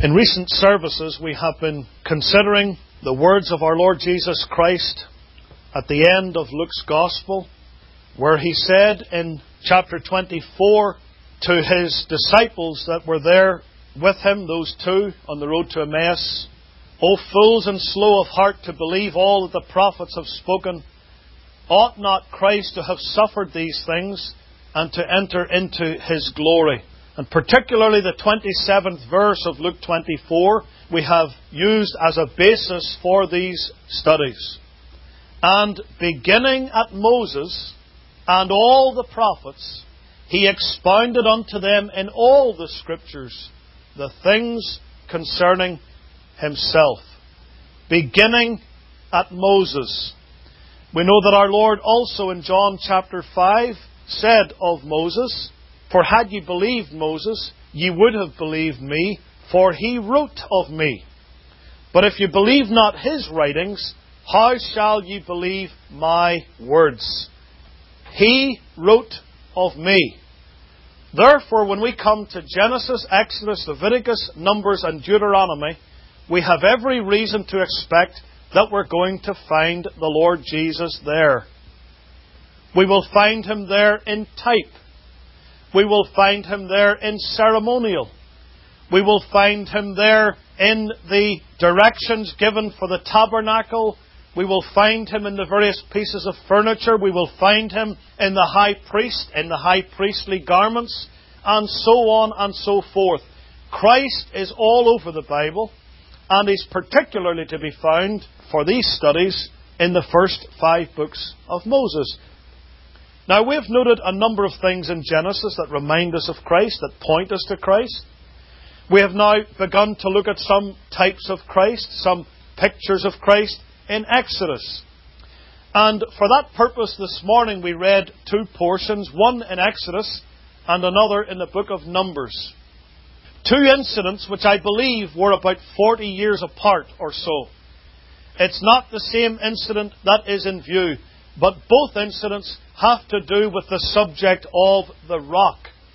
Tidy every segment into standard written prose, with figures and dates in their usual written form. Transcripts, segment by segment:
In recent services, we have been considering the words of our Lord Jesus Christ at the end of Luke's Gospel, where He said in chapter 24 to His disciples that were there with Him, those two on the road to Emmaus, "O fools and slow of heart to believe all that the prophets have spoken, ought not Christ to have suffered these things and to enter into His glory?" And particularly the 27th verse of Luke 24 we have used as a basis for these studies. "And beginning at Moses and all the prophets, He expounded unto them in all the Scriptures the things concerning Himself." Beginning at Moses. We know that our Lord also in John chapter 5 said of Moses, "For had ye believed Moses, ye would have believed me, for he wrote of me. But if ye believe not his writings, how shall ye believe my words? He wrote of me." Therefore, when we come to Genesis, Exodus, Leviticus, Numbers, and Deuteronomy, we have every reason to expect that we're going to find the Lord Jesus there. We will find Him there in type. We will find Him there in ceremonial. We will find Him there in the directions given for the tabernacle. We will find Him in the various pieces of furniture. We will find Him in the high priest, in the high priestly garments, and so on and so forth. Christ is all over the Bible, and He's particularly to be found for these studies in the first 5 books of Moses. Now, we've noted a number of things in Genesis that remind us of Christ, that point us to Christ. We have now begun to look at some types of Christ, some pictures of Christ in Exodus. And for that purpose this morning we read 2 portions, one in Exodus and another in the book of Numbers. 2 incidents which I believe were about 40 years apart or so. It's not the same incident that is in view, but both incidents have to do with the subject of the rock.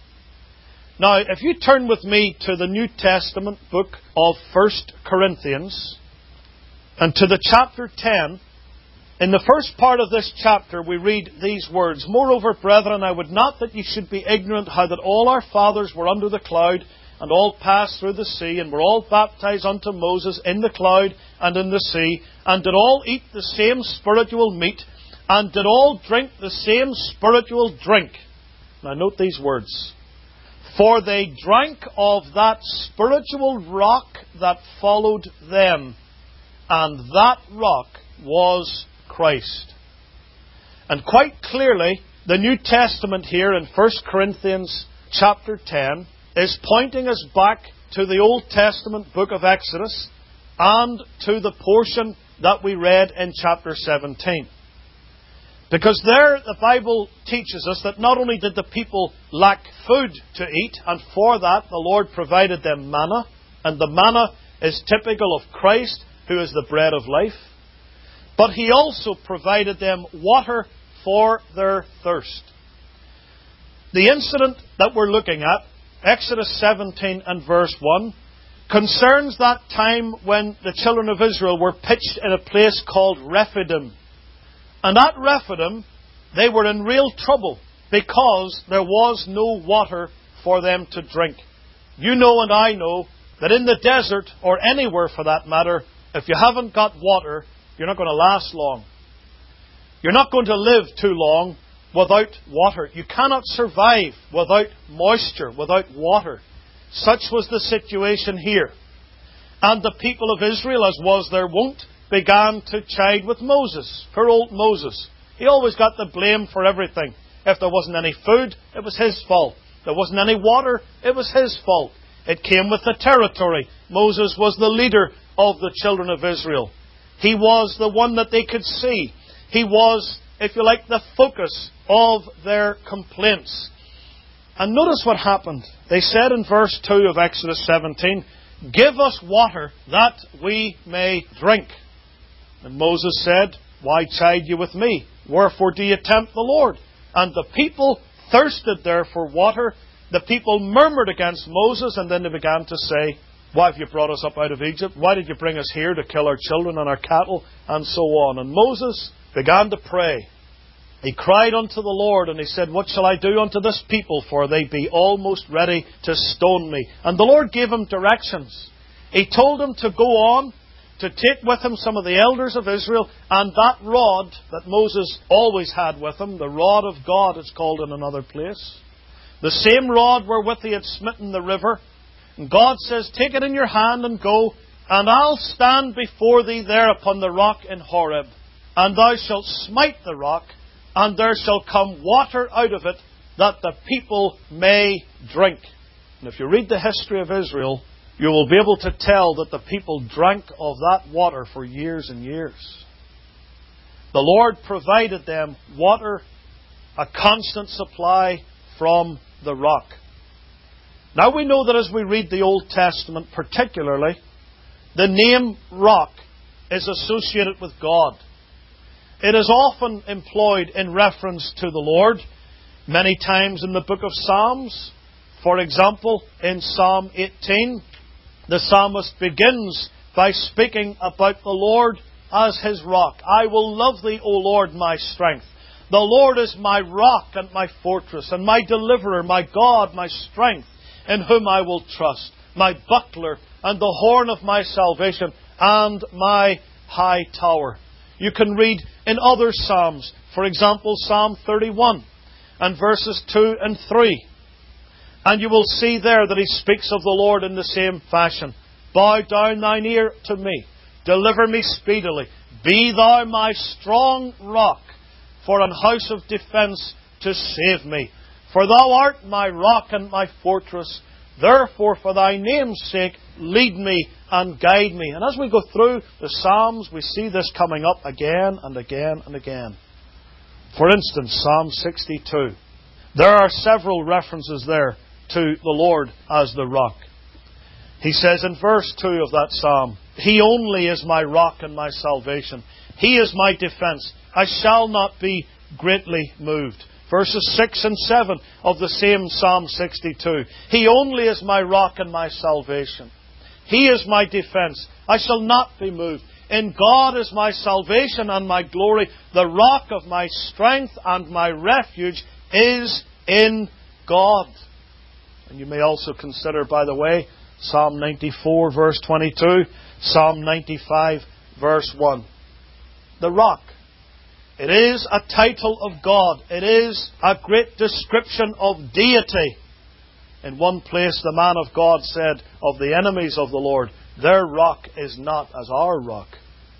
Now, if you turn with me to the New Testament book of 1 Corinthians, and to the chapter 10, in the first part of this chapter we read these words, "Moreover, brethren, I would not that ye should be ignorant how that all our fathers were under the cloud, and all passed through the sea, and were all baptized unto Moses in the cloud and in the sea, and did all eat the same spiritual meat, and did all drink the same spiritual drink." Now note these words. "For they drank of that spiritual rock that followed them, and that rock was Christ." And quite clearly, the New Testament here in 1 Corinthians chapter 10 is pointing us back to the Old Testament book of Exodus and to the portion that we read in chapter 17. Because there the Bible teaches us that not only did the people lack food to eat, and for that the Lord provided them manna, and the manna is typical of Christ, who is the bread of life, but He also provided them water for their thirst. The incident that we're looking at, Exodus 17 and verse 1, concerns that time when the children of Israel were pitched in a place called Rephidim. And at Rephidim, they were in real trouble because there was no water for them to drink. You know and I know that in the desert, or anywhere for that matter, if you haven't got water, you're not going to last long. You're not going to live too long without water. You cannot survive without moisture, without water. Such was the situation here. And the people of Israel, as was their wont, began to chide with Moses. Poor old Moses. He always got the blame for everything. If there wasn't any food, it was his fault. If there wasn't any water, it was his fault. It came with the territory. Moses was the leader of the children of Israel. He was the one that they could see. He was, if you like, the focus of their complaints. And notice what happened. They said in verse 2 of Exodus 17, "Give us water that we may drink." And Moses said, "Why chide you with me? Wherefore do you tempt the Lord?" And the people thirsted there for water. The people murmured against Moses, and then they began to say, Why have you brought us up out of Egypt? Why did you bring us here to kill our children and our cattle? And so on. And Moses began to pray. He cried unto the Lord, and he said, What shall I do unto this people? For they be almost ready to stone me. And the Lord gave him directions. He told him to go on, to take with him some of the elders of Israel, and that rod that Moses always had with him, the rod of God it's called in another place, the same rod wherewith he had smitten the river. And God says, Take it in your hand and go, and I'll stand before thee there upon the rock in Horeb, and thou shalt smite the rock, and there shall come water out of it, that the people may drink. And if you read the history of Israel, you will be able to tell that the people drank of that water for years and years. The Lord provided them water, a constant supply from the rock. Now we know that as we read the Old Testament particularly, the name rock is associated with God. It is often employed in reference to the Lord, many times in the book of Psalms. For example, in Psalm 18, the psalmist begins by speaking about the Lord as his rock. I will love thee, O Lord, my strength. The Lord is my rock and my fortress, and my deliverer, my God, my strength, in whom I will trust, my buckler, and the horn of my salvation, and my high tower. You can read in other Psalms, for example, Psalm 31, and verses 2 and 3. And you will see there that he speaks of the Lord in the same fashion. Bow down thine ear to me. Deliver me speedily. Be thou my strong rock, for an house of defence to save me. For thou art my rock and my fortress. Therefore, for thy name's sake, lead me and guide me. And as we go through the Psalms, we see this coming up again and again and again. For instance, Psalm 62. There are several references there to the Lord as the rock. He says in verse 2 of that psalm, He only is my rock and my salvation. He is my defence. I shall not be greatly moved. Verses 6 and 7 of the same Psalm 62. He only is my rock and my salvation. He is my defence. I shall not be moved. In God is my salvation and my glory. The rock of my strength and my refuge is in God. And you may also consider, by the way, Psalm 94 verse 22, Psalm 95 verse 1. The rock. It is a title of God. It is a great description of deity. In one place the man of God said of the enemies of the Lord, their rock is not as our rock.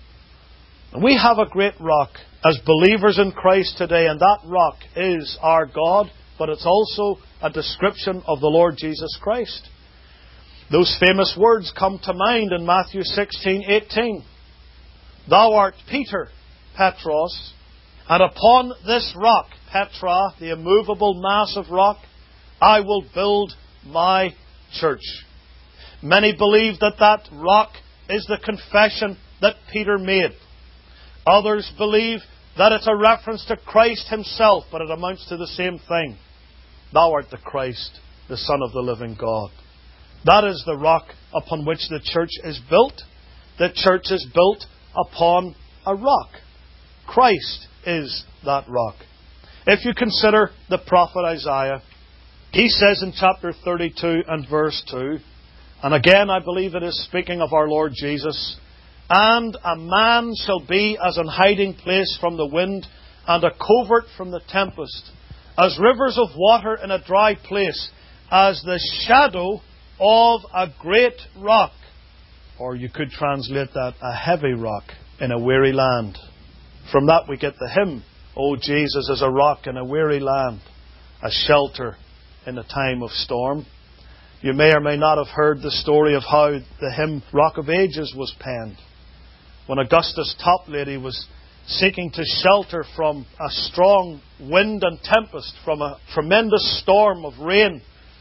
And we have a great rock as believers in Christ today, and that rock is our God, but it's also a description of the Lord Jesus Christ. Those famous words come to mind in Matthew 16:18. Thou art Peter, Petros, and upon this rock, Petra, the immovable mass of rock, I will build my church. Many believe that that rock is the confession that Peter made. Others believe that it's a reference to Christ himself, but it amounts to the same thing. Thou art the Christ, the Son of the living God. That is the rock upon which the church is built. The church is built upon a rock. Christ is that rock. If you consider the prophet Isaiah, he says in chapter 32 and verse 2, and again I believe it is speaking of our Lord Jesus, and a man shall be as an hiding place from the wind, and a covert from the tempest, as rivers of water in a dry place, as the shadow of a great rock. Or you could translate that, a heavy rock in a weary land. From that we get the hymn, O Jesus is a rock in a weary land, a shelter in a time of storm. You may or may not have heard the story of how the hymn Rock of Ages was penned. When Augustus Toplady was seeking to shelter from a strong wind and tempest, from a tremendous storm of rain,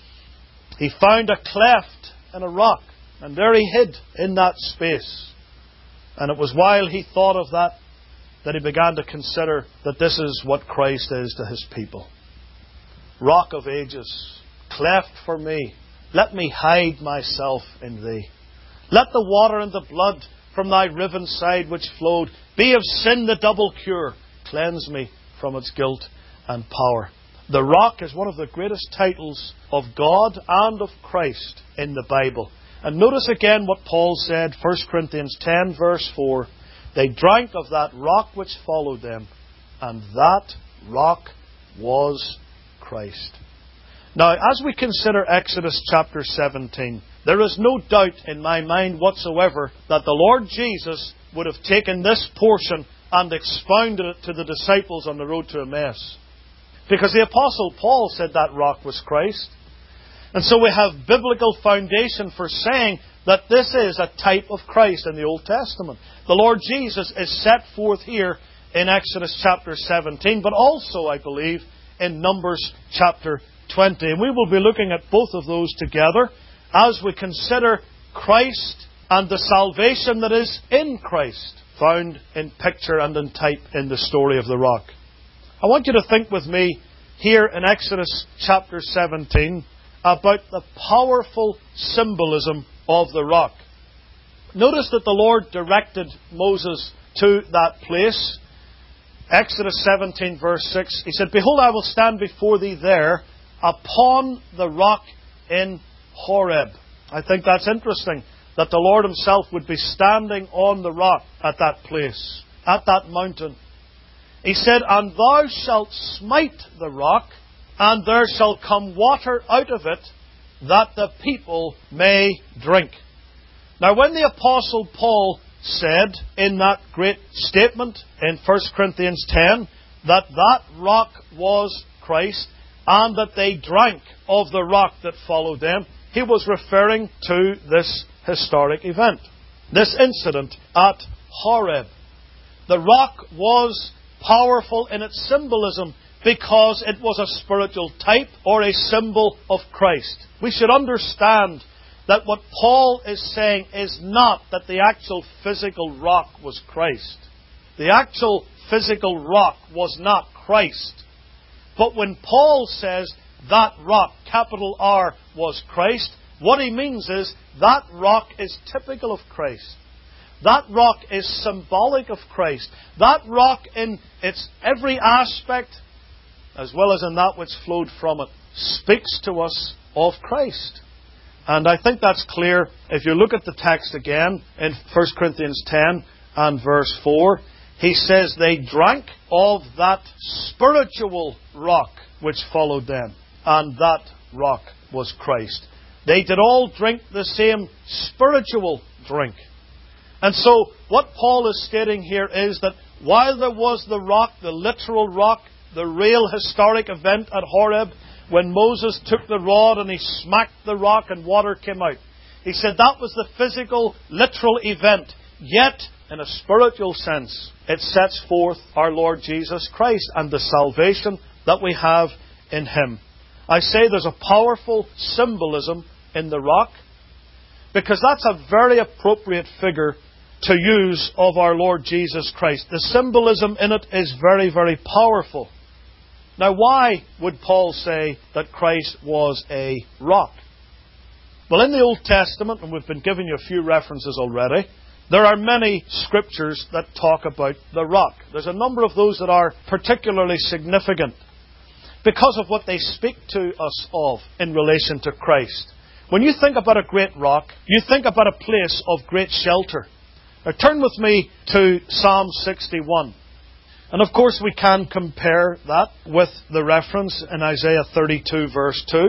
he found a cleft in a rock, and there he hid in that space. And it was while he thought of that he began to consider that this is what Christ is to his people. Rock of ages, cleft for me, let me hide myself in thee. Let the water and the blood from thy riven side which flowed be of sin the double cure. Cleanse me from its guilt and power. The rock is one of the greatest titles of God and of Christ in the Bible. And notice again what Paul said, 1 Corinthians 10 verse 4. They drank of that rock which followed them, and that rock was Christ. Now, as we consider Exodus chapter 17, there is no doubt in my mind whatsoever that the Lord Jesus would have taken this portion and expounded it to the disciples on the road to Emmaus. Because the Apostle Paul said that rock was Christ. And so we have biblical foundation for saying that this is a type of Christ in the Old Testament. The Lord Jesus is set forth here in Exodus chapter 17, but also, I believe, in Numbers chapter 20. And we will be looking at both of those together as we consider Christ and the salvation that is in Christ, found in picture and in type in the story of the rock. I want you to think with me here in Exodus chapter 17 about the powerful symbolism of the rock. Notice that the Lord directed Moses to that place. Exodus 17 verse 6, He said, Behold, I will stand before thee there upon the rock in Horeb. I think that's interesting, that the Lord Himself would be standing on the rock at that place, at that mountain. He said, And thou shalt smite the rock, and there shall come water out of it, that the people may drink. Now, when the Apostle Paul said in that great statement in 1 Corinthians 10 that that rock was Christ, and that they drank of the rock that followed them, he was referring to this historic event, this incident at Horeb. The rock was powerful in its symbolism because it was a spiritual type or a symbol of Christ. We should understand that what Paul is saying is not that the actual physical rock was Christ. The actual physical rock was not Christ. But when Paul says that rock, capital R, was Christ, what he means is that rock is typical of Christ. That rock is symbolic of Christ. That rock in its every aspect, as well as in that which flowed from it, speaks to us of Christ. And I think that's clear if you look at the text again in 1 Corinthians 10 and verse 4. He says they drank of that spiritual rock which followed them, and that rock was Christ. They did all drink the same spiritual drink. And so what Paul is stating here is that while there was the rock, the literal rock, the real historic event at Horeb, when Moses took the rod and he smacked the rock and water came out, he said that was the physical, literal event. Yet, in a spiritual sense, it sets forth our Lord Jesus Christ and the salvation that we have in Him. I say there's a powerful symbolism in the rock because that's a very appropriate figure to use of our Lord Jesus Christ. The symbolism in it is very, very powerful. Now, why would Paul say that Christ was a rock? Well, in the Old Testament, and we've been giving you a few references already, there are many scriptures that talk about the rock. There's a number of those that are particularly significant because of what they speak to us of in relation to Christ. When you think about a great rock, you think about a place of great shelter. Now turn with me to Psalm 61. And of course we can compare that with the reference in Isaiah 32 verse 2.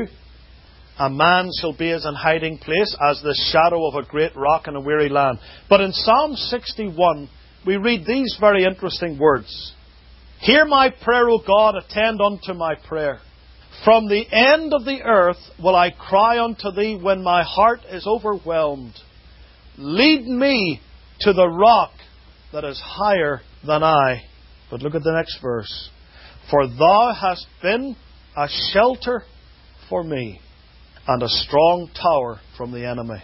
A man shall be as an hiding place, as the shadow of a great rock in a weary land. But in Psalm 61, we read these very interesting words. Hear my prayer, O God, attend unto my prayer. From the end of the earth will I cry unto Thee when my heart is overwhelmed. Lead me to the rock that is higher than I. But look at the next verse. For Thou hast been a shelter for me, and a strong tower from the enemy.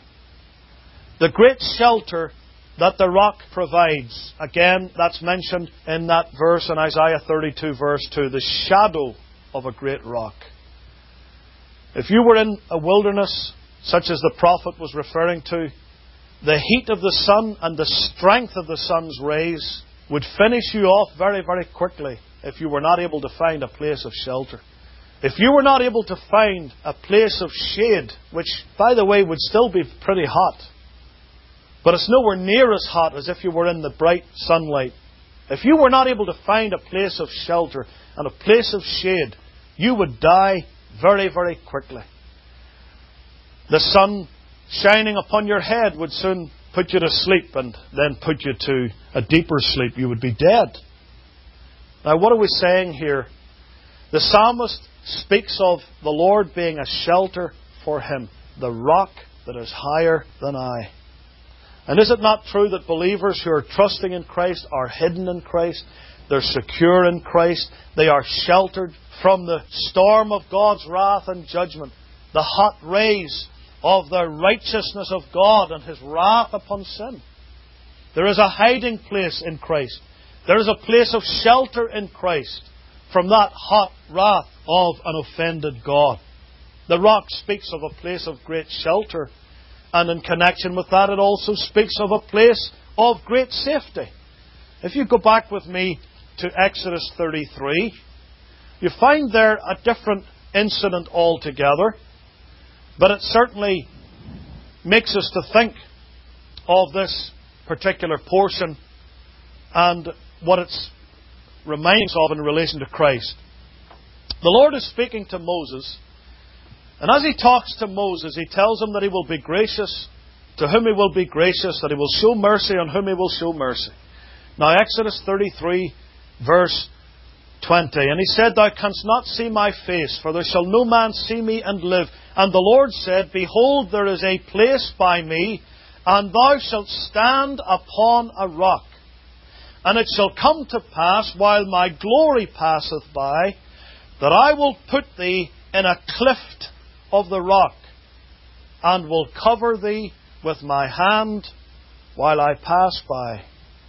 The great shelter that the rock provides. Again, that's mentioned in that verse in Isaiah 32 verse 2. The shadow of a great rock. If you were in a wilderness, such as the prophet was referring to, the heat of the sun and the strength of the sun's rays would finish you off very, very quickly if you were not able to find a place of shelter. If you were not able to find a place of shade, which, by the way, would still be pretty hot, but it's nowhere near as hot as if you were in the bright sunlight. If you were not able to find a place of shelter and a place of shade, you would die very, very quickly. The sun shining upon your head would soon put you to sleep and then put you to a deeper sleep. You would be dead. Now, what are we saying here? The psalmist speaks of the Lord being a shelter for him, the rock that is higher than I. And is it not true that believers who are trusting in Christ are hidden in Christ? They're secure in Christ. They are sheltered from the storm of God's wrath and judgment, the hot rays of the righteousness of God and His wrath upon sin. There is a hiding place in Christ. There is a place of shelter in Christ from that hot wrath of an offended God. The rock speaks of a place of great shelter, and in connection with that it also speaks of a place of great safety. If you go back with me to Exodus 33, you find there a different incident altogether, but it certainly makes us to think of this particular portion and what it reminds of in relation to Christ. The Lord is speaking to Moses, and as He talks to Moses, He tells him that He will be gracious to whom He will be gracious, that He will show mercy on whom He will show mercy. Now, Exodus 33, verse 20. And He said, Thou canst not see my face, for there shall no man see me and live. And the Lord said, Behold, there is a place by me, and thou shalt stand upon a rock. And it shall come to pass, while my glory passeth by, that I will put thee in a cleft of the rock, and will cover thee with my hand while I pass by.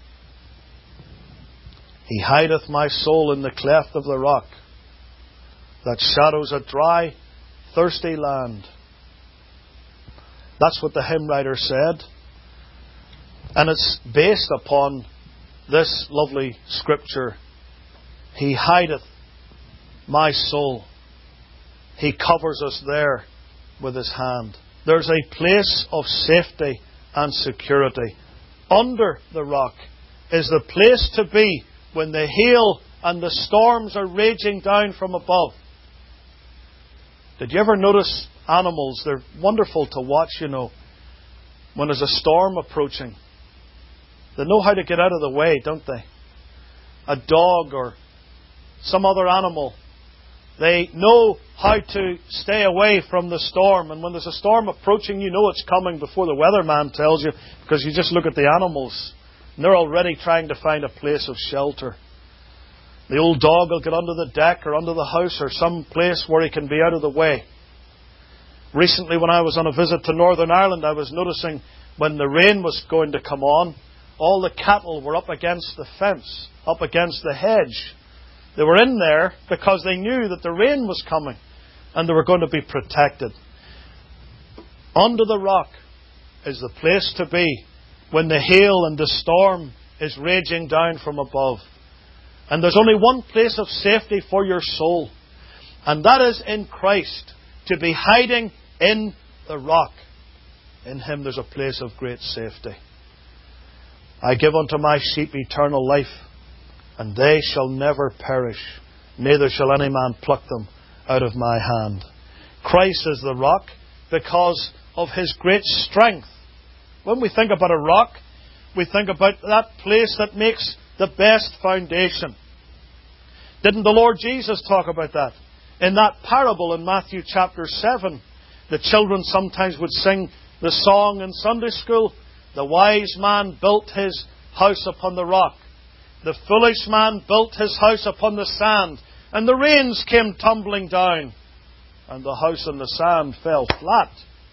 He hideth my soul in the cleft of the rock, that shadows a dry, thirsty land. That's what the hymn writer said. And it's based upon this lovely scripture. He hideth my soul. He covers us there with His hand. There's a place of safety and security. Under the rock is the place to be when the hail and the storms are raging down from above. Did you ever notice animals? They're wonderful to watch, you know, when there's a storm approaching. They know how to get out of the way, don't they? A dog or some other animal, they know how to stay away from the storm. And when there's a storm approaching, you know it's coming before the weatherman tells you, because you just look at the animals and they're already trying to find a place of shelter. The old dog will get under the deck or under the house or some place where he can be out of the way. Recently, when I was on a visit to Northern Ireland, I was noticing when the rain was going to come on, all the cattle were up against the fence, up against the hedge. They were in there because they knew that the rain was coming and they were going to be protected. Under the rock is the place to be when the hail and the storm is raging down from above. And there's only one place of safety for your soul, and that is in Christ, to be hiding in the rock. In Him there's a place of great safety. I give unto my sheep eternal life, and they shall never perish, neither shall any man pluck them out of my hand. Christ is the rock because of His great strength. When we think about a rock, we think about that place that makes the best foundation. Didn't the Lord Jesus talk about that? In that parable in Matthew chapter 7, the children sometimes would sing the song in Sunday school, the wise man built his house upon the rock. The foolish man built his house upon the sand, and the rains came tumbling down, and the house on the sand fell flat.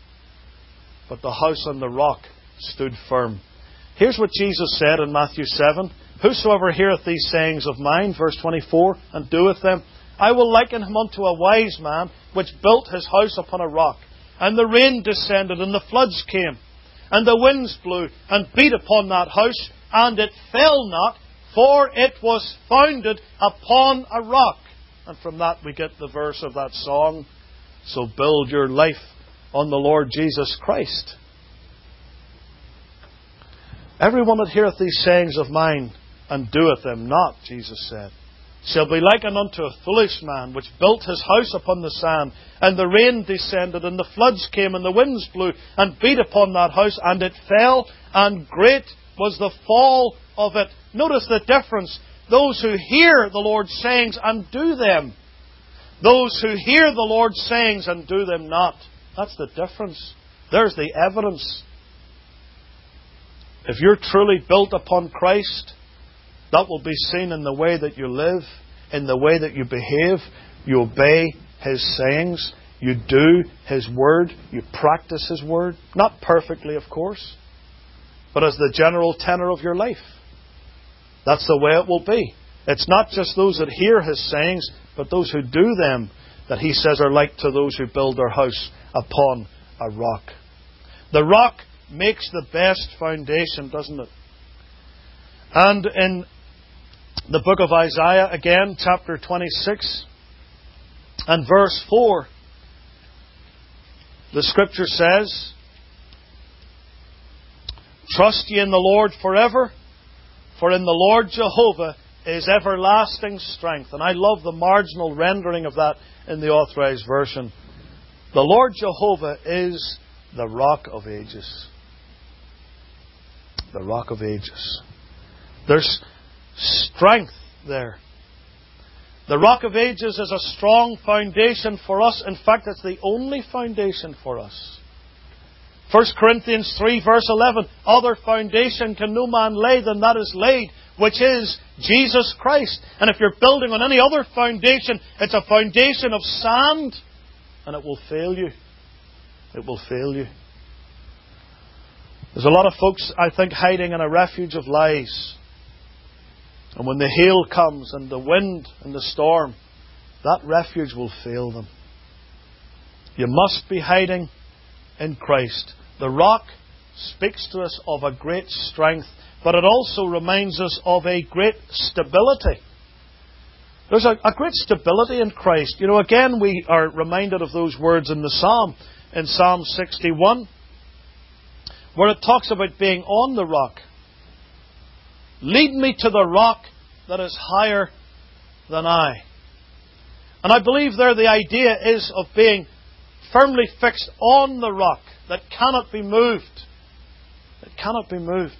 But the house on the rock stood firm. Here's what Jesus said in Matthew 7. Whosoever heareth these sayings of mine, verse 24, and doeth them, I will liken him unto a wise man, which built his house upon a rock. And the rain descended, and the floods came, and the winds blew and beat upon that house, and it fell not, for it was founded upon a rock. And from that we get the verse of that song, so build your life on the Lord Jesus Christ. Everyone that heareth these sayings of mine, and doeth them not, Jesus said, shall be likened unto a foolish man, which built his house upon the sand, and the rain descended, and the floods came, and the winds blew, and beat upon that house, and it fell, and great was the fall of it. Notice the difference. Those who hear the Lord's sayings and do them. Those who hear the Lord's sayings and do them not. That's the difference. There's the evidence. If you're truly built upon Christ, that will be seen in the way that you live, in the way that you behave. You obey His sayings. You do His Word. You practice His Word. Not perfectly, of course, but as the general tenor of your life. That's the way it will be. It's not just those that hear His sayings, but those who do them, that He says are like to those who build their house upon a rock. The rock makes the best foundation, doesn't it? And in the book of Isaiah, again, chapter 26 and verse 4, the Scripture says, trust ye in the Lord forever, for in the Lord Jehovah is everlasting strength. And I love the marginal rendering of that in the Authorized Version. The Lord Jehovah is the Rock of Ages. The Rock of Ages. There's strength there. The Rock of Ages is a strong foundation for us. In fact, it's the only foundation for us. 1 Corinthians 3 verse 11, other foundation can no man lay than that is laid, which is Jesus Christ. And if you're building on any other foundation, it's a foundation of sand, and it will fail you. It will fail you. There's a lot of folks, I think, hiding in a refuge of lies. And when the hail comes and the wind and the storm, that refuge will fail them. You must be hiding in Christ. The rock speaks to us of a great strength, but it also reminds us of a great stability. There's a great stability in Christ. You know, again, we are reminded of those words in the Psalm, in Psalm 61, where it talks about being on the rock. Lead me to the rock that is higher than I. And I believe there the idea is of being firmly fixed on the rock that cannot be moved. It cannot be moved.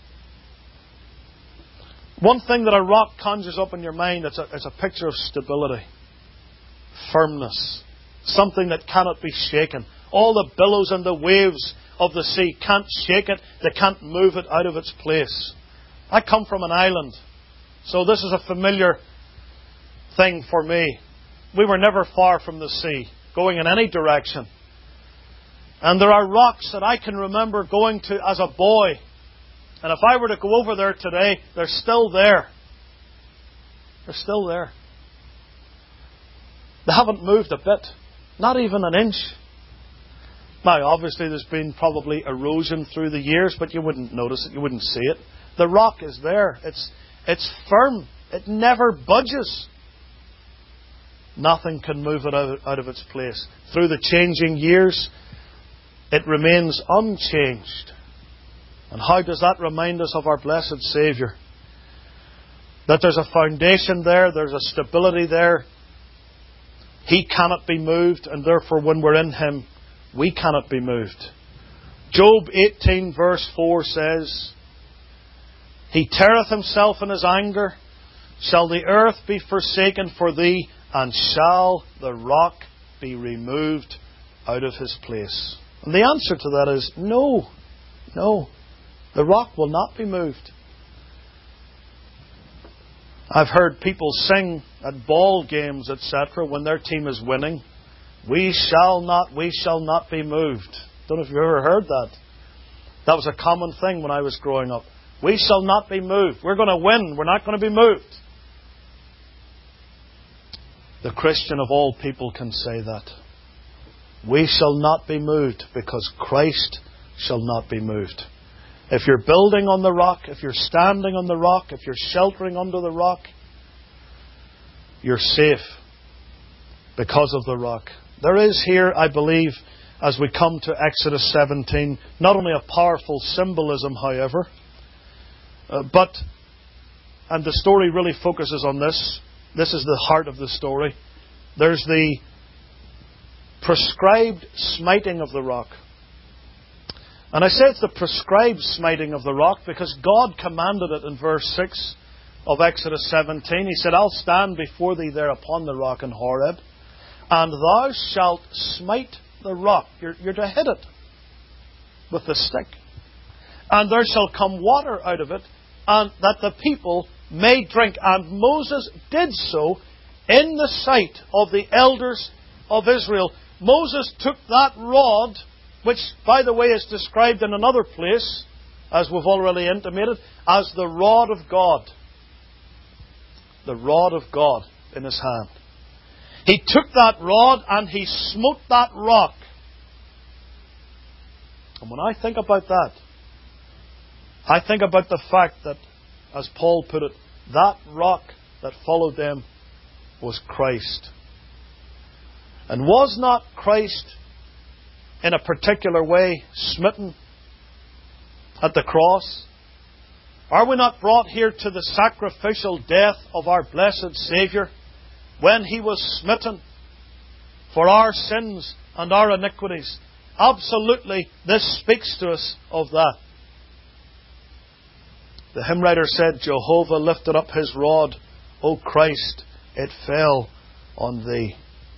One thing that a rock conjures up in your mind, it's a picture of stability, firmness, something that cannot be shaken. All the billows and the waves of the sea can't shake it. They can't move it out of its place. I come from an island, so this is a familiar thing for me. We were never far from the sea, going in any direction. And there are rocks that I can remember going to as a boy. And if I were to go over there today, they're still there. They're still there. They haven't moved a bit. Not even an inch. Now, obviously, there's been probably erosion through the years, but you wouldn't notice it. You wouldn't see it. The rock is there. It's firm. It never budges. Nothing can move it out of its place. Through the changing years, it remains unchanged. And how does that remind us of our blessed Saviour? That there's a foundation there, there's a stability there. He cannot be moved, and therefore when we're in Him, we cannot be moved. Job 18 verse 4 says, He teareth himself in his anger. Shall the earth be forsaken for thee, and shall the rock be removed out of his place? And the answer to that is no. No. The rock will not be moved. I've heard people sing at ball games, etc., when their team is winning, we shall not be moved. Don't know if you've ever heard that. That was a common thing when I was growing up. We shall not be moved. We're going to win. We're not going to be moved. The Christian of all people can say that. We shall not be moved because Christ shall not be moved. If you're building on the rock, if you're standing on the rock, if you're sheltering under the rock, you're safe because of the rock. There is here, I believe, as we come to Exodus 17, not only a powerful symbolism, however, and the story really focuses on this. This is the heart of the story. There's the prescribed smiting of the rock. And I say it's the prescribed smiting of the rock because God commanded it in verse 6 of Exodus 17. He said, I'll stand before thee there upon the rock in Horeb, and thou shalt smite the rock. You're to hit it with the stick. And there shall come water out of it, and that the people may drink. And Moses did so in the sight of the elders of Israel. Moses took that rod, which, by the way, is described in another place, as we've already intimated, as the rod of God. The rod of God in his hand. He took that rod and he smote that rock. And when I think about that, I think about the fact that, as Paul put it, that rock that followed them was Christ. And was not Christ in a particular way smitten at the cross? Are we not brought here to the sacrificial death of our blessed Saviour when He was smitten for our sins and our iniquities? Absolutely, this speaks to us of that. The hymn writer said, Jehovah lifted up His rod, O Christ, it fell on Thee.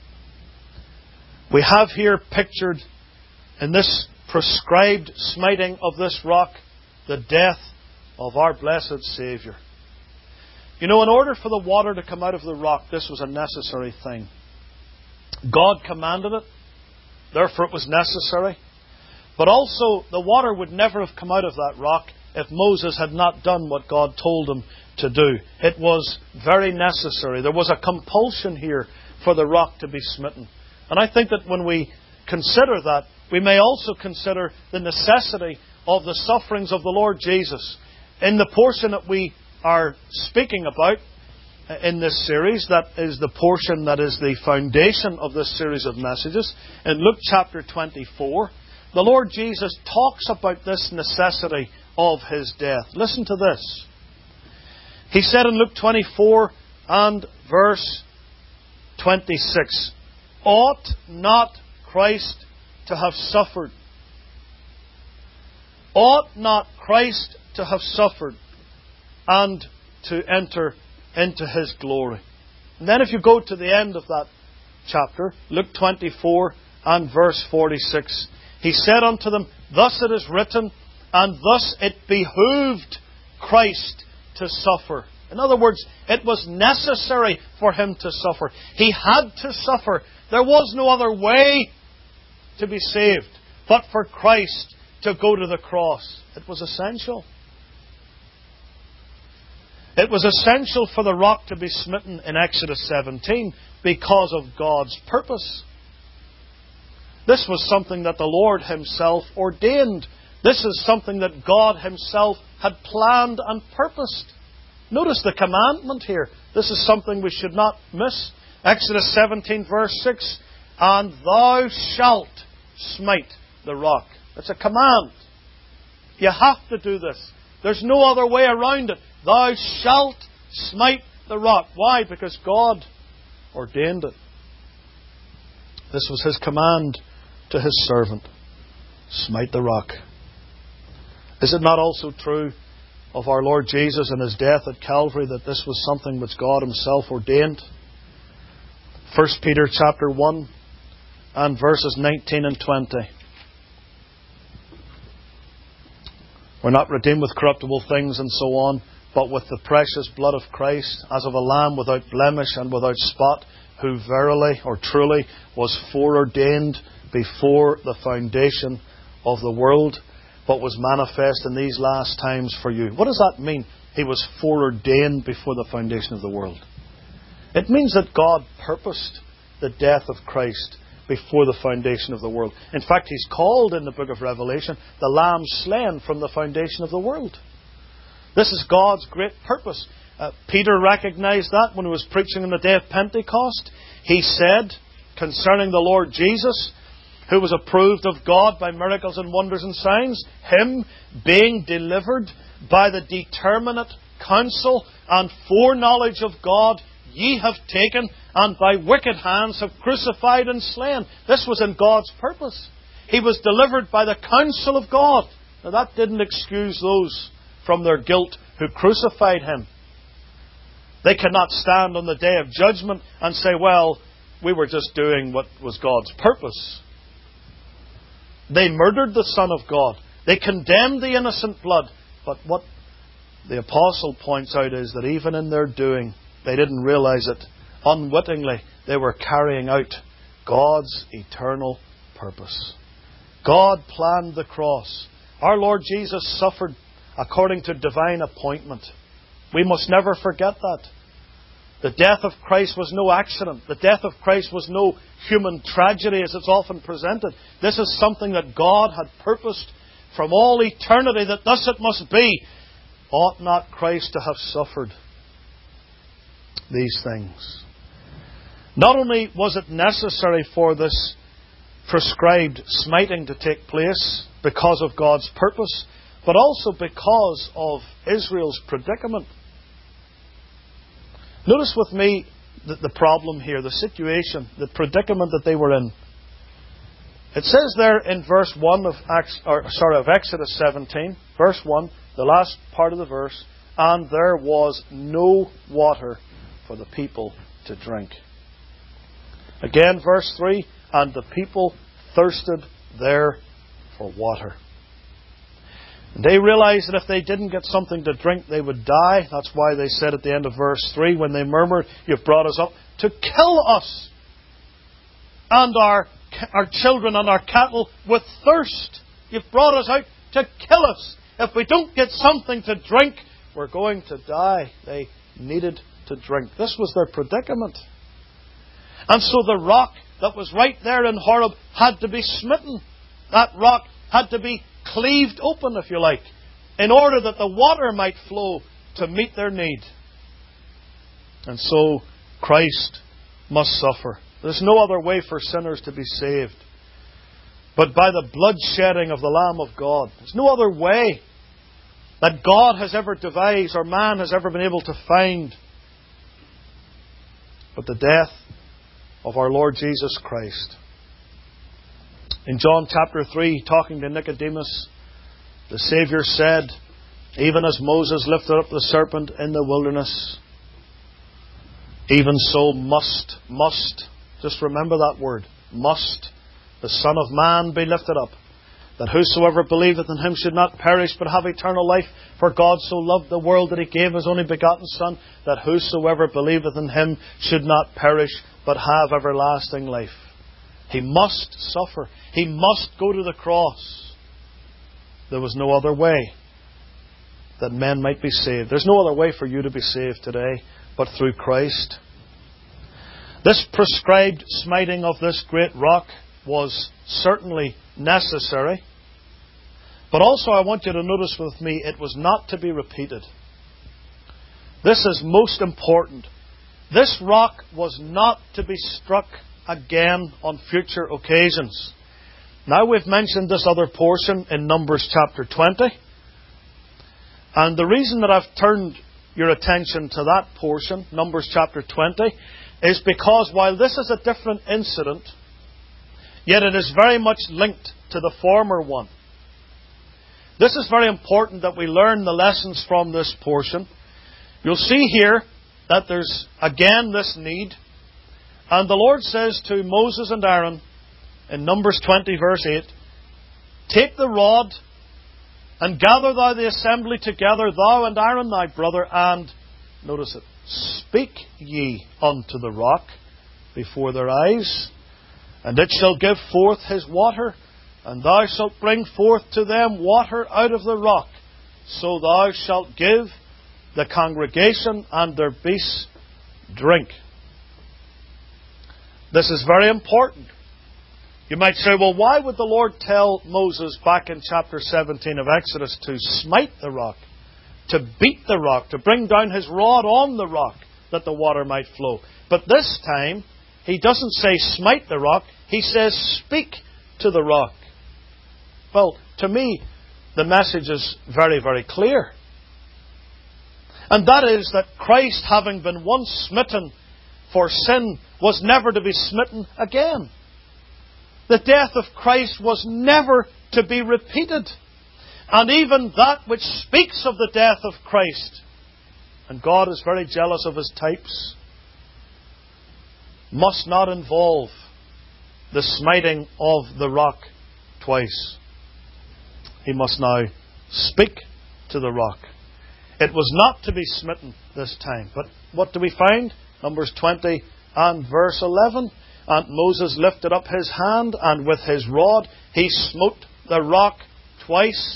We have here pictured in this prescribed smiting of this rock the death of our blessed Saviour. You know, in order for the water to come out of the rock, this was a necessary thing. God commanded it, therefore it was necessary. But also, the water would never have come out of that rock if Moses had not done what God told him to do. It was very necessary. There was a compulsion here for the rock to be smitten. And I think that when we consider that, we may also consider the necessity of the sufferings of the Lord Jesus. In the portion that we are speaking about in this series, that is the portion that is the foundation of this series of messages, in Luke chapter 24, the Lord Jesus talks about this necessity of His death. Listen to this. He said in Luke 24 and verse 26, ought not Christ to have suffered? Ought not Christ to have suffered and to enter into His glory? And then if you go to the end of that chapter, Luke 24 and verse 46, He said unto them, thus it is written, and thus it behooved Christ to suffer. In other words, it was necessary for Him to suffer. He had to suffer. There was no other way to be saved but for Christ to go to the cross. It was essential. It was essential for the rock to be smitten in Exodus 17 because of God's purpose. This was something that the Lord Himself ordained. This is something that God Himself had planned and purposed. Notice the commandment here. This is something we should not miss. Exodus 17 verse 6, and thou shalt smite the rock. It's a command. You have to do this. There's no other way around it. Thou shalt smite the rock. Why? Because God ordained it. This was His command to His servant. Smite the rock. Is it not also true of our Lord Jesus and His death at Calvary that this was something which God Himself ordained? 1 Peter chapter 1 and verses 19 and 20. We're not redeemed with corruptible things and so on, but with the precious blood of Christ, as of a lamb without blemish and without spot, who verily or truly was foreordained before the foundation of the world, but was manifest in these last times for you. What does that mean? He was foreordained before the foundation of the world. It means that God purposed the death of Christ before the foundation of the world. In fact, He's called in the book of Revelation the Lamb slain from the foundation of the world. This is God's great purpose. Peter recognized that when he was preaching on the day of Pentecost. He said concerning the Lord Jesus, who was approved of God by miracles and wonders and signs, Him being delivered by the determinate counsel and foreknowledge of God, ye have taken, and by wicked hands have crucified and slain. This was in God's purpose. He was delivered by the counsel of God. Now that didn't excuse those from their guilt who crucified Him. They cannot stand on the day of judgment and say, well, we were just doing what was God's purpose. They murdered the Son of God. They condemned the innocent blood. But what the apostle points out is that even in their doing, they didn't realize it. Unwittingly, they were carrying out God's eternal purpose. God planned the cross. Our Lord Jesus suffered according to divine appointment. We must never forget that. The death of Christ was no accident. The death of Christ was no human tragedy as it's often presented. This is something that God had purposed from all eternity, that thus it must be. Ought not Christ to have suffered these things? Not only was it necessary for this prescribed smiting to take place because of God's purpose, but also because of Israel's predicament. Notice with me the problem here, the situation, the predicament that they were in. It says there in verse 1 of Exodus 17, verse 1, the last part of the verse, and there was no water for the people to drink. Again, verse 3, and the people thirsted there for water. And they realized that if they didn't get something to drink, they would die. That's why they said at the end of verse 3, when they murmured, you've brought us up to kill us and our children and our cattle with thirst. You've brought us out to kill us. If we don't get something to drink, we're going to die. They needed to drink. This was their predicament. And so the rock that was right there in Horeb had to be smitten. That rock had to be cleaved open, if you like, in order that the water might flow to meet their need. And so Christ must suffer. There's no other way for sinners to be saved but by the blood shedding of the Lamb of God. There's no other way that God has ever devised or man has ever been able to find but the death of our Lord Jesus Christ. In John chapter 3, talking to Nicodemus, the Saviour said, even as Moses lifted up the serpent in the wilderness, even so must, just remember that word, must the Son of Man be lifted up, that whosoever believeth in Him should not perish but have eternal life. For God so loved the world that He gave His only begotten Son, that whosoever believeth in Him should not perish but have everlasting life. He must suffer. He must go to the cross. There was no other way that men might be saved. There's no other way for you to be saved today but through Christ. This prescribed smiting of this great rock was certainly necessary. But also I want you to notice with me, it was not to be repeated. This is most important. This rock was not to be struck again on future occasions. Now we've mentioned this other portion in Numbers chapter 20. And the reason that I've turned your attention to that portion, Numbers chapter 20, is because while this is a different incident, yet it is very much linked to the former one. This is very important that we learn the lessons from this portion. You'll see here that there's again this need. And the Lord says to Moses and Aaron in Numbers 20 verse 8, take the rod and gather thou the assembly together, thou and Aaron thy brother, and, notice it, speak ye unto the rock before their eyes, and it shall give forth his water, and thou shalt bring forth to them water out of the rock. So thou shalt give the congregation and their beasts drink. This is very important. You might say, well, why would the Lord tell Moses back in chapter 17 of Exodus to smite the rock, to beat the rock, to bring down his rod on the rock that the water might flow? But this time, he doesn't say smite the rock, he says speak to the rock. Well, to me, the message is very, very clear. And that is that Christ, having been once smitten for sin, was never to be smitten again. The death of Christ was never to be repeated. And even that which speaks of the death of Christ, and God is very jealous of His types, must not involve the smiting of the rock twice. He must now speak to the rock. It was not to be smitten this time. But what do we find? Numbers 20 and verse 11. And Moses lifted up his hand, and with his rod he smote the rock twice.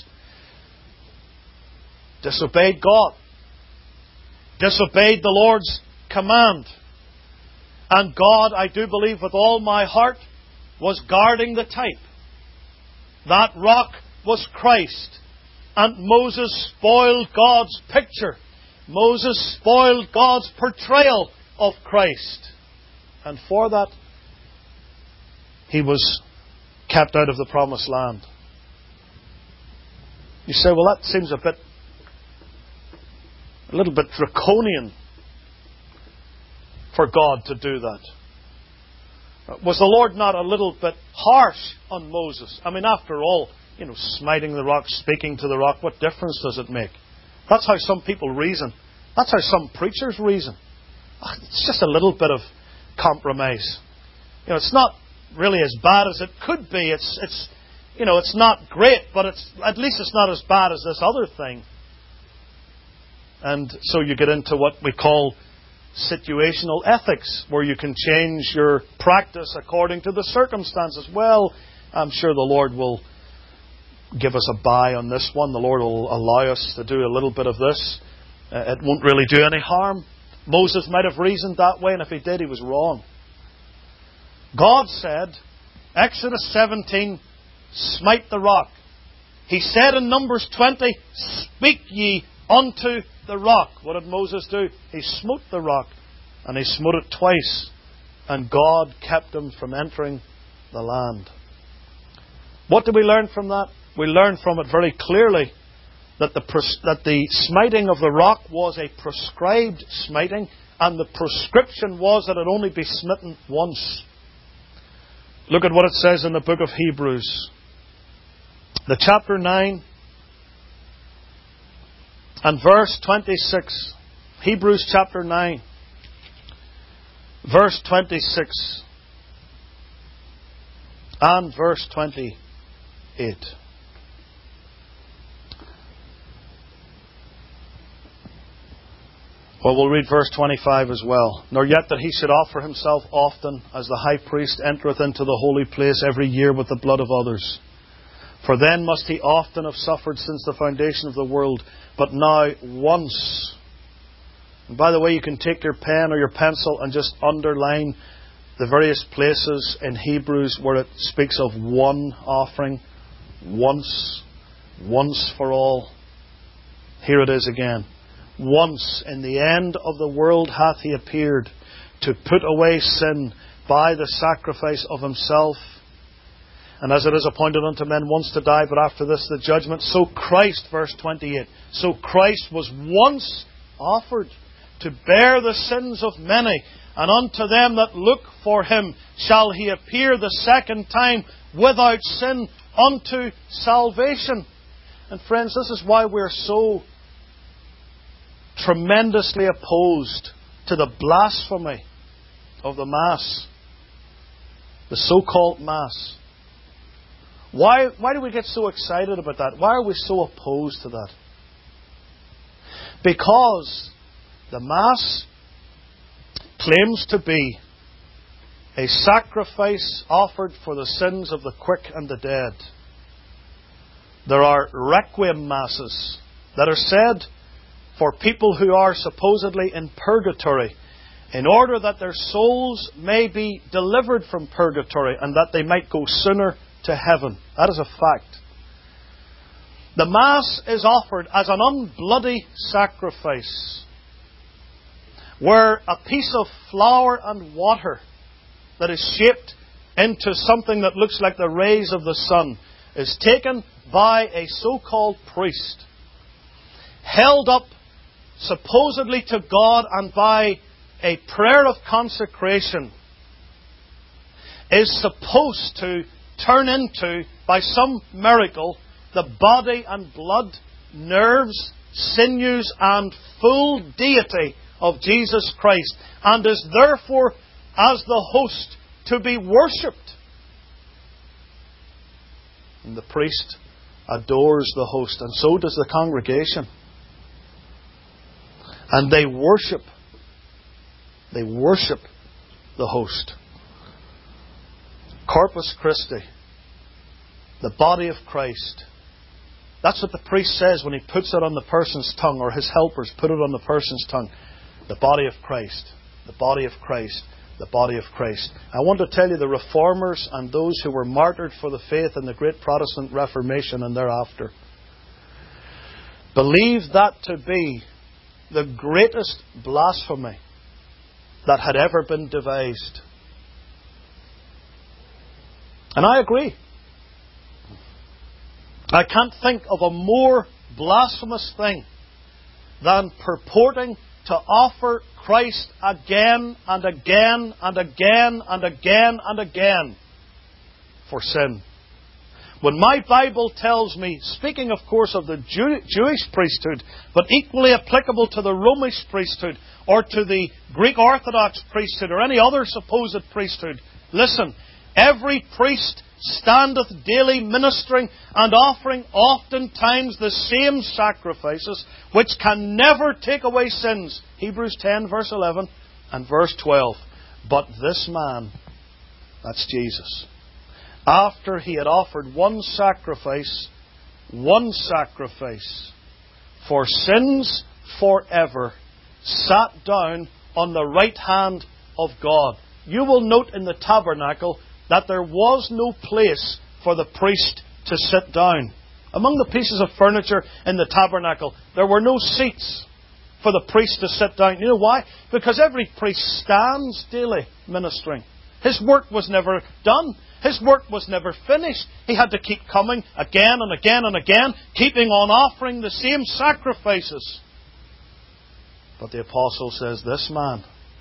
Disobeyed God. Disobeyed the Lord's command. And God, I do believe with all my heart, was guarding the type. That rock was Christ. And Moses spoiled God's picture. Moses spoiled God's portrayal of Christ. And for that, he was kept out of the promised land. You say, well, that seems a little bit draconian for God to do that. Was the Lord not a little bit harsh on Moses? I mean, after all, smiting the rock, speaking to the rock, what difference does it make? That's how some people reason. That's how some preachers reason. It's just a little bit of compromise. It's not really as bad as it could be. It's not great, but at least it's not as bad as this other thing. And so you get into what we call situational ethics, where you can change your practice according to the circumstances. Well, I'm sure the Lord will give us a buy on this one. The Lord will allow us to do a little bit of this. It won't really do any harm. Moses might have reasoned that way, and if he did, he was wrong. God said, Exodus 17, smite the rock. He said in Numbers 20, speak ye unto the rock. What did Moses do? He smote the rock, and he smote it twice, and God kept him from entering the land. What do we learn from that? We learn from it very clearly that the smiting of the rock was a prescribed smiting, and the prescription was that it only be smitten once. Look at what it says in the book of Hebrews. The chapter 9 and verse 26. Hebrews chapter 9, verse 26 and verse 28. Well, we'll read verse 25 as well. Nor yet that he should offer himself often, as the high priest entereth into the holy place every year with the blood of others. For then must he often have suffered since the foundation of the world. But now once. And by the way, you can take your pen or your pencil and just underline the various places in Hebrews where it speaks of one offering. Once for all. Here it is again. Once in the end of the world hath he appeared, to put away sin by the sacrifice of himself. And as it is appointed unto men once to die, but after this the judgment, so Christ, verse 28, so Christ was once offered to bear the sins of many, and unto them that look for him shall he appear the second time without sin unto salvation. And friends, this is why we're so tremendously opposed to the blasphemy of the Mass, the so-called Mass. Why do we get so excited about that? Why are we so opposed to that? Because the Mass claims to be a sacrifice offered for the sins of the quick and the dead. There are requiem masses that are said for people who are supposedly in purgatory, in order that their souls may be delivered from purgatory and that they might go sooner to heaven. That is a fact. The Mass is offered as an unbloody sacrifice, where a piece of flour and water that is shaped into something that looks like the rays of the sun is taken by a so-called priest, held up supposedly to God, and by a prayer of consecration is supposed to turn into, by some miracle, the body and blood, nerves, sinews and full deity of Jesus Christ, and is therefore, as the host, to be worshipped. And the priest adores the host, and so does the congregation. And they worship the host. Corpus Christi, the body of Christ. That's what the priest says when he puts it on the person's tongue, or his helpers put it on the person's tongue. The body of Christ. The body of Christ. The body of Christ. I want to tell you, the Reformers and those who were martyred for the faith in the great Protestant Reformation and thereafter believe that to be the greatest blasphemy that had ever been devised. And I agree. I can't think of a more blasphemous thing than purporting to offer Christ again and again and again and again and again for sin. When my Bible tells me, speaking of course of the Jewish priesthood, but equally applicable to the Romish priesthood or to the Greek Orthodox priesthood or any other supposed priesthood, listen, every priest standeth daily ministering and offering oftentimes the same sacrifices, which can never take away sins. Hebrews 10 verse 11 and verse 12. But this man, that's Jesus, after he had offered one sacrifice for sins forever, sat down on the right hand of God. You will note in the tabernacle that there was no place for the priest to sit down. Among the pieces of furniture in the tabernacle, there were no seats for the priest to sit down. You know why? Because every priest stands daily ministering. His work was never done. His work was never finished. He had to keep coming again and again and again, keeping on offering the same sacrifices. But the apostle says, this man,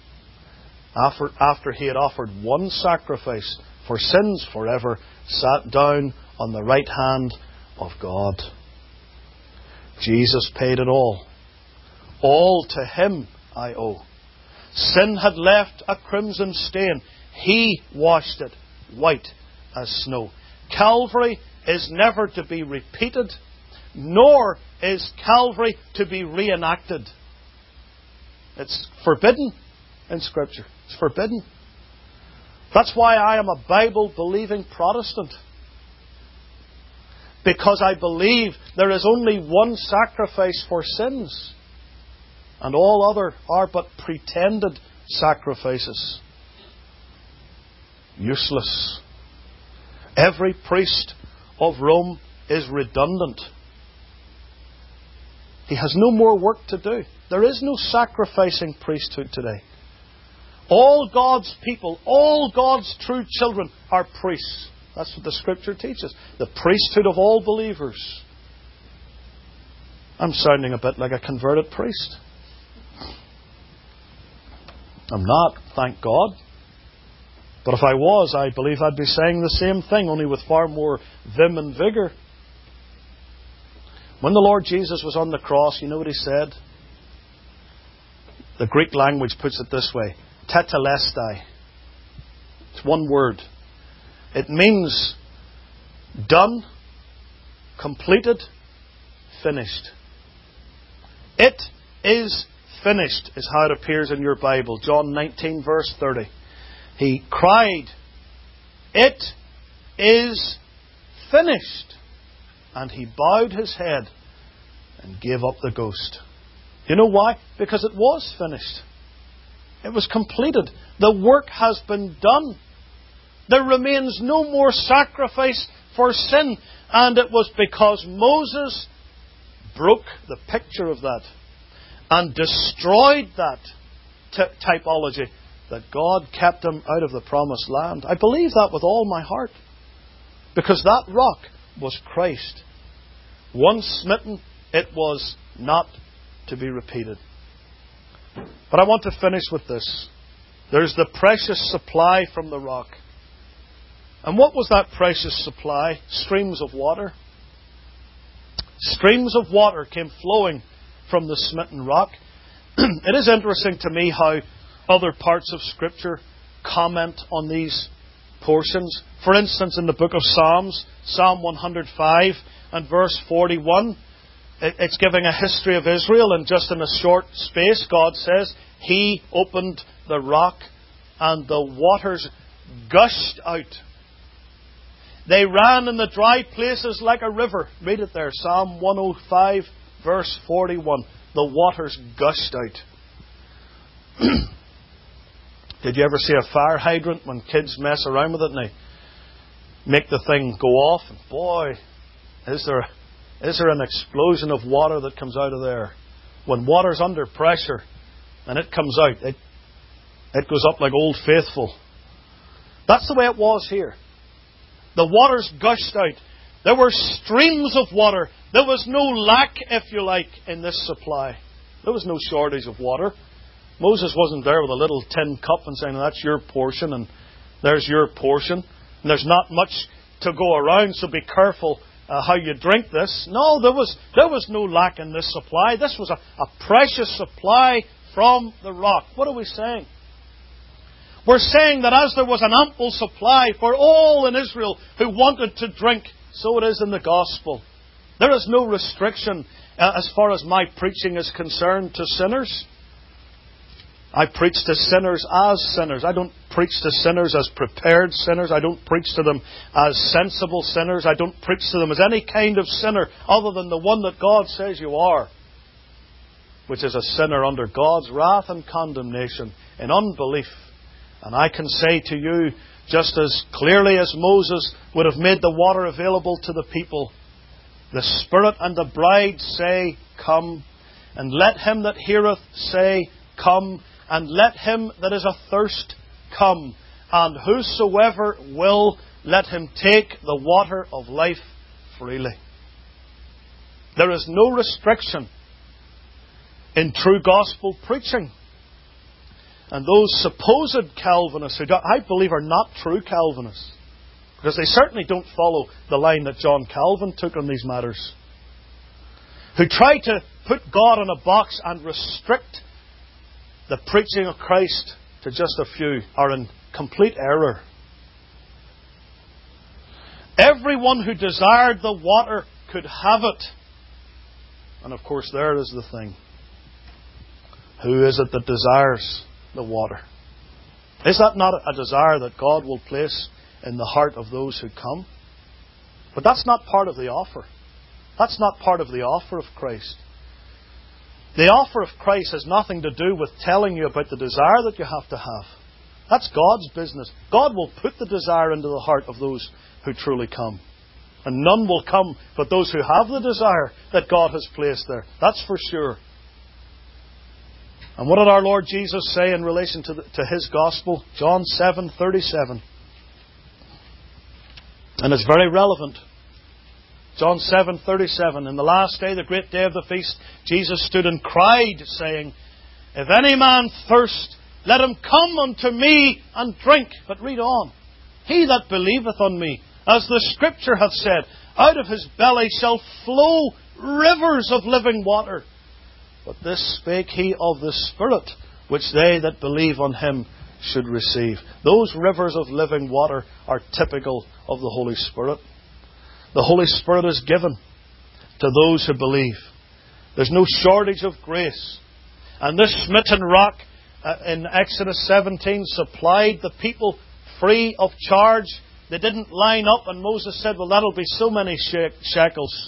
after he had offered one sacrifice for sins forever, sat down on the right hand of God. Jesus paid it all. All to Him I owe. Sin had left a crimson stain. He washed it white as snow. Calvary is never to be repeated, nor is Calvary to be reenacted. It's forbidden in Scripture. It's forbidden. That's why I am a Bible-believing Protestant. Because I believe there is only one sacrifice for sins, and all other are but pretended sacrifices. Useless. Every priest of Rome is redundant. He has no more work to do. There is no sacrificing priesthood today. All God's people, all God's true children are priests. That's what the Scripture teaches. The priesthood of all believers. I'm sounding a bit like a converted priest. I'm not, thank God. But if I was, I believe I'd be saying the same thing, only with far more vim and vigour. When the Lord Jesus was on the cross, you know what He said? The Greek language puts it this way. Tetelestai. It's one word. It means done, completed, finished. It is finished is how it appears in your Bible. John 19 verse 30. He cried, it is finished. And He bowed His head and gave up the ghost. You know why? Because it was finished. It was completed. The work has been done. There remains no more sacrifice for sin. And it was because Moses broke the picture of that and destroyed that typology that God kept him out of the promised land. I believe that with all my heart. Because that rock was Christ. Once smitten, it was not to be repeated. But I want to finish with this. There's the precious supply from the rock. And what was that precious supply? Streams of water. Streams of water came flowing from the smitten rock. It is interesting to me how other parts of Scripture comment on these portions. For instance, in the book of Psalms, Psalm 105 and verse 41, it's giving a history of Israel, and just in a short space, God says, He opened the rock and the waters gushed out. They ran in the dry places like a river. Read it there, Psalm 105, verse 41. The waters gushed out. Did you ever see a fire hydrant when kids mess around with it and they make the thing go off? And boy, is there an explosion of water that comes out of there. When water's under pressure and it comes out, it goes up like Old Faithful. That's the way it was here. The waters gushed out. There were streams of water. There was no lack, if you like, in this supply. There was no shortage of water. Moses wasn't there with a little tin cup and saying, that's your portion and there's your portion. And there's not much to go around, so be careful how you drink this. No, there was no lack in this supply. This was a precious supply from the rock. What are we saying? We're saying that as there was an ample supply for all in Israel who wanted to drink, so it is in the gospel. There is no restriction as far as my preaching is concerned to sinners. I preach to sinners as sinners. I don't preach to sinners as prepared sinners. I don't preach to them as sensible sinners. I don't preach to them as any kind of sinner other than the one that God says you are, which is a sinner under God's wrath and condemnation in unbelief. And I can say to you, just as clearly as Moses would have made the water available to the people, the Spirit and the bride say, Come. And let him that heareth say, Come. And let him that is athirst come. And whosoever will, let him take the water of life freely. There is no restriction in true gospel preaching. And those supposed Calvinists, who I believe are not true Calvinists, because they certainly don't follow the line that John Calvin took on these matters, who try to put God in a box and restrict the preaching of Christ to just a few, are in complete error. Everyone who desired the water could have it. And of course, there is the thing. Who is it that desires the water? Is that not a desire that God will place in the heart of those who come? But that's not part of the offer. That's not part of the offer of Christ. The offer of Christ has nothing to do with telling you about the desire that you have to have. That's God's business. God will put the desire into the heart of those who truly come. And none will come but those who have the desire that God has placed there. That's for sure. And what did our Lord Jesus say in relation to His gospel? John 7:37. And it's very relevant. John 7:37. In the last day, the great day of the feast, Jesus stood and cried, saying, If any man thirst, let him come unto me and drink. But read on. He that believeth on me, as the Scripture hath said, out of his belly shall flow rivers of living water. But this spake he of the Spirit, which they that believe on him should receive. Those rivers of living water are typical of the Holy Spirit. The Holy Spirit is given to those who believe. There's no shortage of grace. And this smitten rock in Exodus 17 supplied the people free of charge. They didn't line up and Moses said, well, that'll be so many shekels.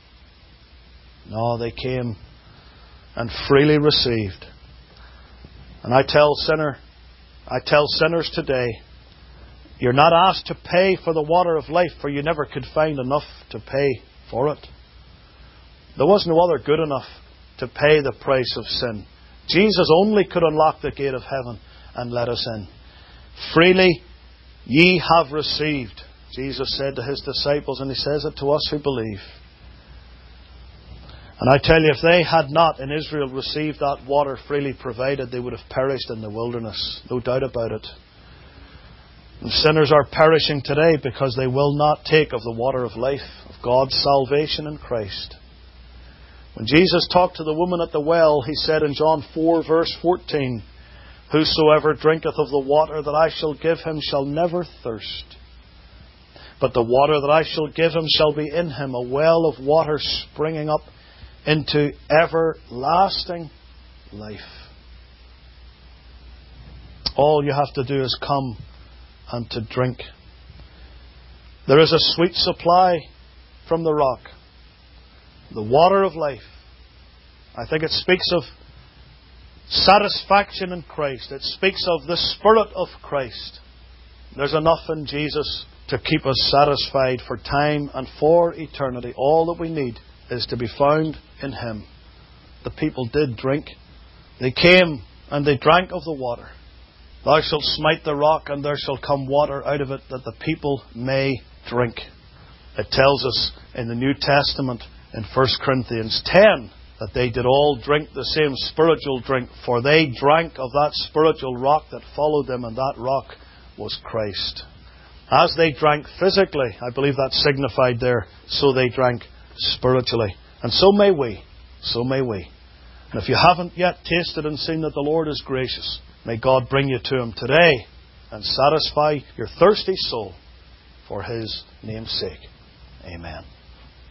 No, they came and freely received. And I tell sinners today, you're not asked to pay for the water of life, for you never could find enough to pay for it. There was no other good enough to pay the price of sin. Jesus only could unlock the gate of heaven and let us in. Freely ye have received, Jesus said to His disciples, and He says it to us who believe. And I tell you, if they had not in Israel received that water freely provided, they would have perished in the wilderness. No doubt about it. And sinners are perishing today because they will not take of the water of life, of God's salvation in Christ. When Jesus talked to the woman at the well, He said in John 4 verse 14, Whosoever drinketh of the water that I shall give him shall never thirst. But the water that I shall give him shall be in him a well of water springing up into everlasting life. All you have to do is come and to drink. There is a sweet supply from the rock, the water of life. I think it speaks of satisfaction in Christ. It speaks of the Spirit of Christ. There's enough in Jesus to keep us satisfied for time and for eternity. All that we need is to be found in Him. The people did drink. They came and they drank of the water. Thou shalt smite the rock, and there shall come water out of it, that the people may drink. It tells us in the New Testament, in 1 Corinthians 10, that they did all drink the same spiritual drink, for they drank of that spiritual rock that followed them, and that rock was Christ. As they drank physically, I believe that's signified there, so they drank spiritually. And so may we. So may we. And if you haven't yet tasted and seen that the Lord is gracious, may God bring you to Him today and satisfy your thirsty soul for His name's sake. Amen.